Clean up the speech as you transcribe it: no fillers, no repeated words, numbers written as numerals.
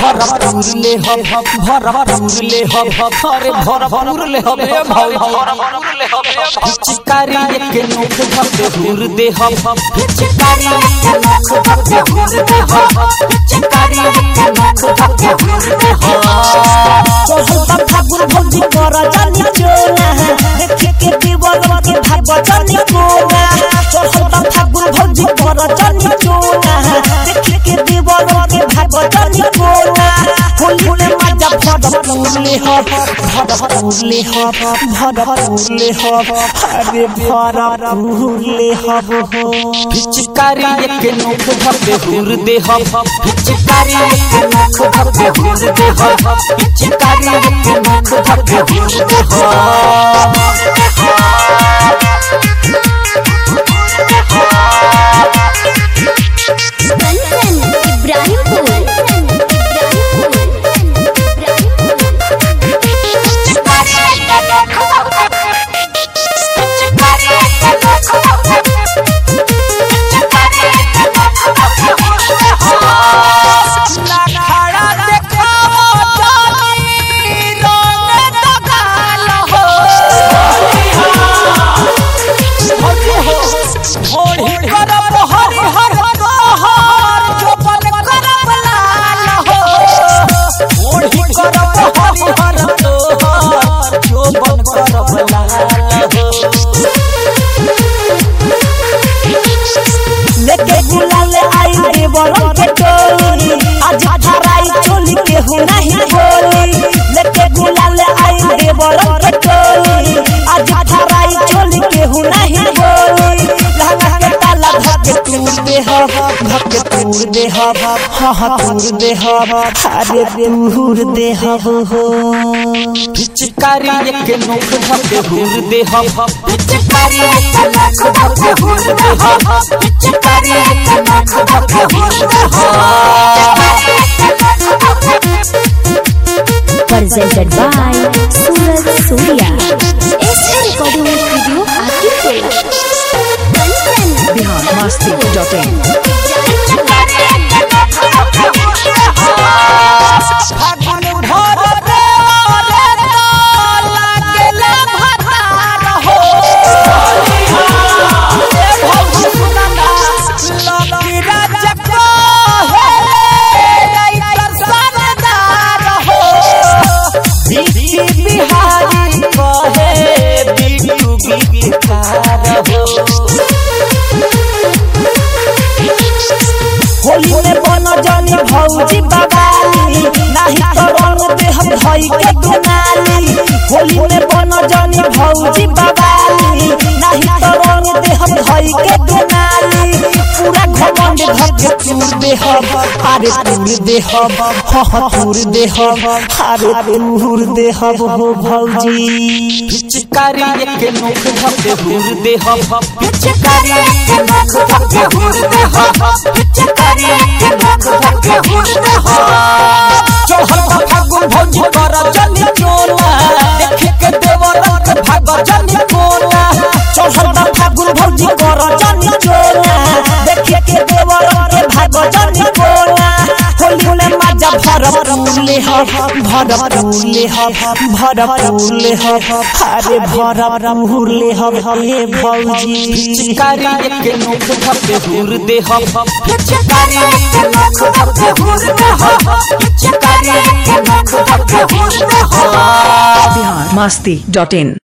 भरपूर ले हब भरपूर ले हब अरे भरपूर ले हब पिचकारी के नोक धके हुर दे हब पिचकारी के नोक धके हुर दे हब पिचकारी के नोक धके हुर दे हब चढ़ल फागुन भौजी कर जानी चोना देखे के दीवार के भाग जानी कोना चढ़ल फागुन भौजी कर जानी चोना देखे के दीवार के भाग जानी कोना होली में मजा भरपूर ले हब अरे भरपूर ले हब हो पिचकारी के नोक धके हुर दे हब पिचकारी के नोक धके हुर दे हब पिचकारी के नोक धके हुर दे हब लेके गुलाल आई देवरन के टोली आज धराई चोली के हो नहीं बोली लेके गुलाल आई देवरन के टोली आज धराई चोली के हो नहीं बोली लहंगा के ताला धके तूर दे हब तूर दे हब तूर दे हब अरे तूर दे हब हो पिचकारी के नोक धके हुर दे हब पिचकारी के नोक धके हुर दे हब पिचकारी के नोक धके हुर दे हब presented by Suraj Surya SR Recording Studio Akipur biharmasti.in फागुन भर रे तो लागेला भतार हो ए भौजी सुनना लकी राजा को हे राइटर सरदार हो बिकी बिहारी को हे बिटू गीतकार हो होली में बन जानी भौजी बबाली नहीं तो रंग दे हम धई के दुनाली होली में बन जानी भौजी बबाली नहीं तो रंग दे हम धई के दुनाली पूरा घमंड धके तूर दे हब अरे तूर दे हब तूर दे हब अरे तूर दे हब हो भौजी पिचकारी के नोक धके हुर दे हब पिचकारी के नोक धके हुर दे हब पिचकारी के नोक धके हुर दे हब चढ़ल फागुन भौजी कर जानी चोला देखे के देवरन के भाग जानी कोला चढ़ल फागुन भौजी कर जानी चोला देखे के देवरन के भाग जानी कोला होली में मजा भरपूर ले हब अरे भरपूर ले हब हे भौजी पिचकारी के नोक धके हुर दे हब पिचकारी के नोक धके हुर दे हब पिचकारी के नोक धके हुर दे हब biharmasti.in